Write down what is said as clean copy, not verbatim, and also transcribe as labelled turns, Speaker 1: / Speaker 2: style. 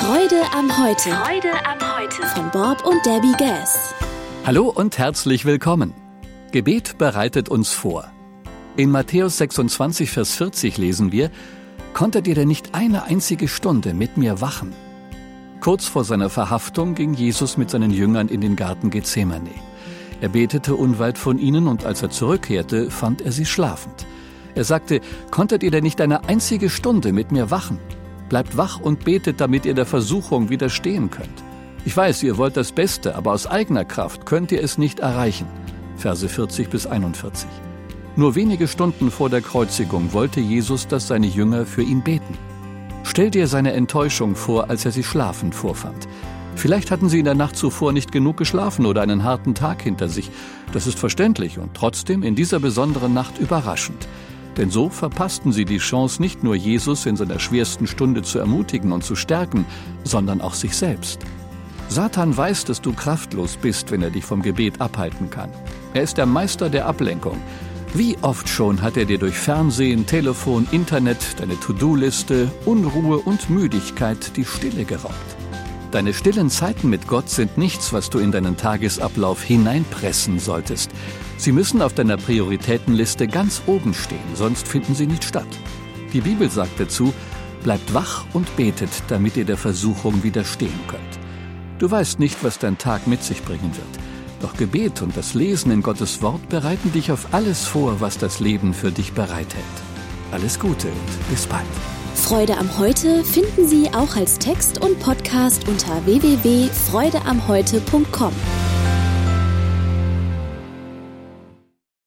Speaker 1: Freude am Heute.
Speaker 2: Freude am Heute.
Speaker 1: Von Bob und Debbie Gass.
Speaker 3: Hallo und herzlich willkommen. Gebet bereitet uns vor. In Matthäus 26, Vers 40 lesen wir: Konntet ihr denn nicht eine einzige Stunde mit mir wachen? Kurz vor seiner Verhaftung ging Jesus mit seinen Jüngern in den Garten Gethsemane. Er betete unweit von ihnen und als er zurückkehrte, fand er sie schlafend. Er sagte: Konntet ihr denn nicht eine einzige Stunde mit mir wachen? Bleibt wach und betet, damit ihr der Versuchung widerstehen könnt. Ich weiß, ihr wollt das Beste, aber aus eigener Kraft könnt ihr es nicht erreichen. Verse 40 bis 41. Nur wenige Stunden vor der Kreuzigung wollte Jesus, dass seine Jünger für ihn beten. Stell dir seine Enttäuschung vor, als er sie schlafend vorfand. Vielleicht hatten sie in der Nacht zuvor nicht genug geschlafen oder einen harten Tag hinter sich. Das ist verständlich und trotzdem in dieser besonderen Nacht überraschend. Denn so verpassten sie die Chance, nicht nur Jesus in seiner schwersten Stunde zu ermutigen und zu stärken, sondern auch sich selbst. Satan weiß, dass du kraftlos bist, wenn er dich vom Gebet abhalten kann. Er ist der Meister der Ablenkung. Wie oft schon hat er dir durch Fernsehen, Telefon, Internet, deine To-Do-Liste, Unruhe und Müdigkeit die Stille geraubt. Deine stillen Zeiten mit Gott sind nichts, was du in deinen Tagesablauf hineinpressen solltest. Sie müssen auf deiner Prioritätenliste ganz oben stehen, sonst finden sie nicht statt. Die Bibel sagt dazu: Bleibt wach und betet, damit ihr der Versuchung widerstehen könnt. Du weißt nicht, was dein Tag mit sich bringen wird. Doch Gebet und das Lesen in Gottes Wort bereiten dich auf alles vor, was das Leben für dich bereithält. Alles Gute und bis bald.
Speaker 1: Freude am Heute finden Sie auch als Text und Podcast unter www.freudeamheute.com.